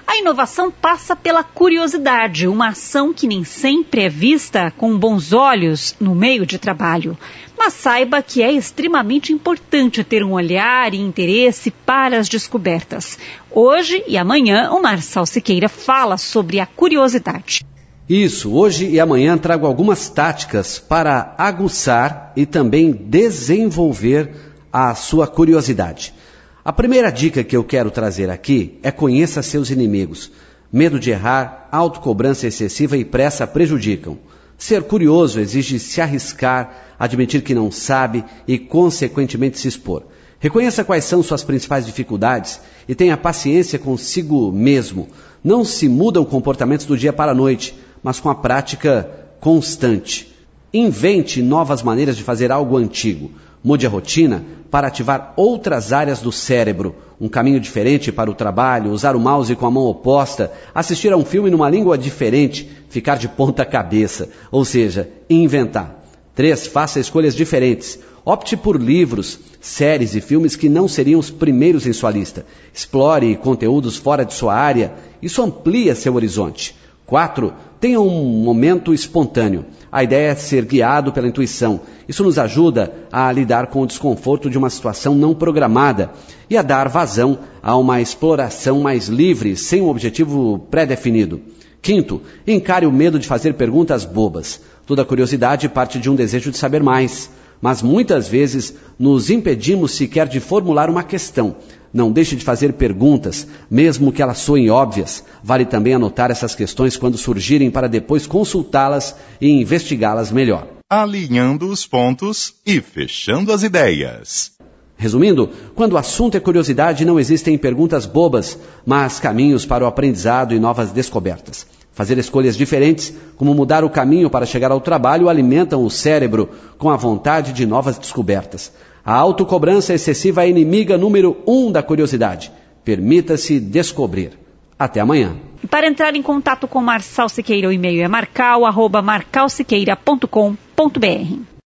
A inovação passa pela curiosidade, uma ação que nem sempre é vista com bons olhos no meio de trabalho. Mas saiba que é extremamente importante ter um olhar e interesse para as descobertas. Hoje e amanhã, o Marçal Siqueira fala sobre a curiosidade. Isso, hoje e amanhã trago algumas táticas para aguçar e também desenvolver a sua curiosidade. A primeira dica que eu quero trazer aqui é: conheça seus inimigos. Medo de errar, autocobrança excessiva e pressa prejudicam. Ser curioso exige se arriscar, admitir que não sabe e, consequentemente, se expor. Reconheça quais são suas principais dificuldades e tenha paciência consigo mesmo. Não se mudam comportamentos do dia para a noite, mas com a prática constante. Invente novas maneiras de fazer algo antigo. Mude a rotina para ativar outras áreas do cérebro. Um caminho diferente para o trabalho, usar o mouse com a mão oposta, assistir a um filme numa língua diferente, ficar de ponta cabeça, ou seja, inventar. 3. Faça escolhas diferentes. Opte por livros, séries e filmes que não seriam os primeiros em sua lista. Explore conteúdos fora de sua área. Isso amplia seu horizonte. 4. Tenha um momento espontâneo. A ideia é ser guiado pela intuição. Isso nos ajuda a lidar com o desconforto de uma situação não programada e a dar vazão a uma exploração mais livre, sem um objetivo pré-definido. 5. Encare o medo de fazer perguntas bobas. Toda curiosidade parte de um desejo de saber mais, mas muitas vezes nos impedimos sequer de formular uma questão. Não deixe de fazer perguntas, mesmo que elas soem óbvias. Vale também anotar essas questões quando surgirem para depois consultá-las e investigá-las melhor. Alinhando os pontos e fechando as ideias. Resumindo, quando o assunto é curiosidade, não existem perguntas bobas, mas caminhos para o aprendizado e novas descobertas. Fazer escolhas diferentes, como mudar o caminho para chegar ao trabalho, alimentam o cérebro com a vontade de novas descobertas. A autocobrança excessiva é a inimiga número 1 da curiosidade. Permita-se descobrir. Até amanhã. Para entrar em contato com Marçal Siqueira, o e-mail é marcal@marcalsiqueira.com.br.